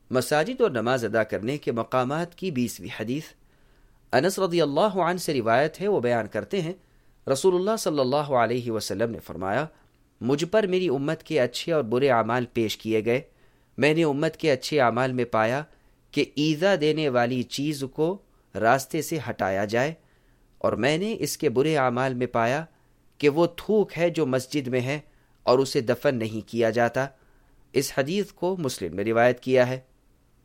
मसाजिद और नमाज अदा करने के मकामात की 20वीं हदीस। अनस रज़ियल्लाहु अन्हु से रिवायत है, वो बयान करते हैं, रसूलुल्लाह सल्लल्लाहु अलैहि वसल्लम ने फरमाया, मुझ पर मेरी उम्मत के अच्छे और बुरे अमाल पेश किए गए। मैंने उम्मत के अच्छे अमाल में पाया कि ईज़ा देने वाली चीज़ को रास्ते से हटाया जाए, और मैंने इसके बुरे अमाल में पाया कि वो थूक है जो मस्जिद में है और उसे दफन नहीं किया जाता। इस हदीस को मुस्लिम ने रिवायत किया है।